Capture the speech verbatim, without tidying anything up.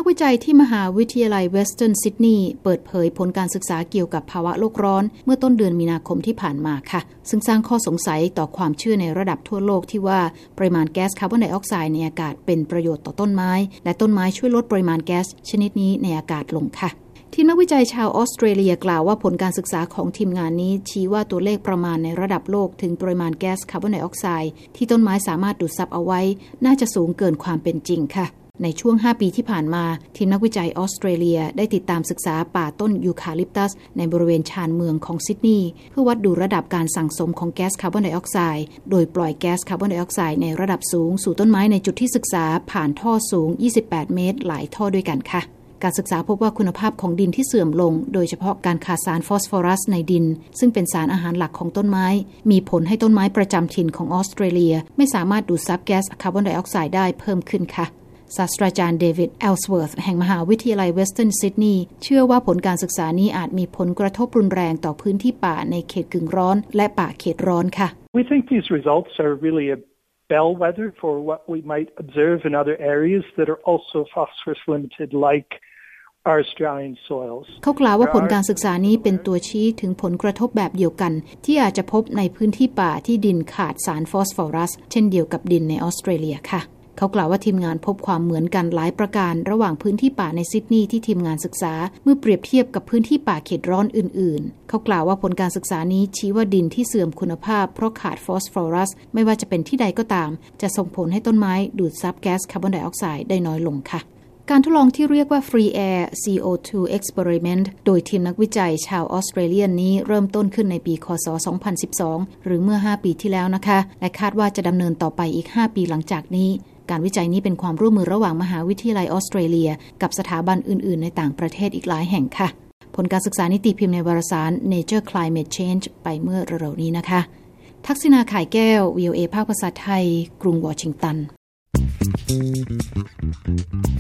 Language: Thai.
กวิจัยที่มหาวิทยาลัยเวสเทิร์นซิดนีย์เปิดเผยผลการศึกษาเกี่ยวกับภาวะโลกร้อนเมื่อต้นเดือนมีนาคมที่ผ่านมาค่ะซึ่งสร้างข้อสงสัยต่อความเชื่อในระดับทั่วโลกที่ว่าปริมาณแก๊สคาร์บอนไดออกไซด์ในอากาศเป็นประโยชน์ต่อต้นไม้และต้นไม้ช่วยลดปริมาณแก๊สชนิดนี้ในอากาศลงค่ะทีมนักวิจัยชาวออสเตรเลียกล่าวว่าผลการศึกษาของทีมงานนี้ชี้ว่าตัวเลขประมาณในระดับโลกถึงปริมาณแก๊สคาร์บอนไดออกไซด์ที่ต้นไม้สามารถดูดซับเอาไว้น่าจะสูงเกินความเป็นจริงค่ะในช่วงห้าปีที่ผ่านมาทีมนักวิจัยออสเตรเลียได้ติดตามศึกษาป่าต้นยูคาลิปตัสในบริเวณชานเมืองของซิดนีย์เพื่อวัดดูระดับการสั่งสมของแก๊สคาร์บอนไดออกไซด์โดยปล่อยแก๊สคาร์บอนไดออกไซด์ในระดับสูงสู่ต้นไม้ในจุดที่ศึกษาผ่านท่อสูงยี่สิบแปดเมตรหลายท่อด้วยกันค่ะการศึกษาพบว่าคุณภาพของดินที่เสื่อมลงโดยเฉพาะการขาดสารฟอสฟอรัสในดินซึ่งเป็นสารอาหารหลักของต้นไม้มีผลให้ต้นไม้ประจำถิ่นของออสเตรเลียไม่สามารถดูดซับแก๊สคาร์บอนไดออกไซด์ได้เพิ่มขึ้นค่ะศาสตราจารย์เดวิดเอลสเวิร์ธแห่งมหาวิทยาลัยเวสเทิร์นซิดนีย์เชื่อว่าผลการศึกษานี้อาจมีผลกระทบรุนแรงต่อพื้นที่ป่าในเขตกึ่งร้อนและป่าเขตร้อนค่ะ We think these results are really a bellwether for what we might observe in other areas that are also phosphorus limited like our Australian soils เขากล่าวว่าผลการศึกษานี้เป็นตัวชี้ถึงผลกระทบแบบเดียวกันที่อาจจะพบในพื้นที่ป่าที่ดินขาดสารฟอสฟอรัสเช่นเดียวกับดินในออสเตรเลียค่ะเขากล่าวว่าทีมงานพบความเหมือนกันหลายประการระหว่างพื้นที่ป่าในซิดนีย์ที่ทีมงานศึกษาเมื่อเปรียบเทียบกับพื้นที่ป่าเขตร้อนอื่นๆเขากล่าวว่าผลการศึกษานี้ชี้ว่าดินที่เสื่อมคุณภาพเพราะขาดฟอสฟอรัสไม่ว่าจะเป็นที่ใดก็ตามจะส่งผลให้ต้นไม้ดูดซับแก๊สคาร์บอนไดออกไซด์ได้น้อยลงค่ะการทดลองที่เรียกว่า Free Air ซี โอ ทู Experiment โดยทีมนักวิจัยชาวออสเตรเลียนนี้เริ่มต้นขึ้นในปีค.ศ. สองพันสิบสองหรือเมื่อห้าปีที่แล้วนะคะและคาดว่าจะดำเนินต่อไปอีกห้าปีหลังจากนี้การวิจัยนี้เป็นความร่วมมือระหว่างมหาวิทยาลัยออสเตรเลียกับสถาบันอื่นๆในต่างประเทศอีกหลายแห่งค่ะผลการศึกษานี้ตีพิมพ์ในวารสาร Nature Climate Change ไปเมื่อเร็วๆนี้นะคะทักษิณาข่ายแก้ว วี โอ เอ ภาคภาษาไทยกรุงวอชิงตัน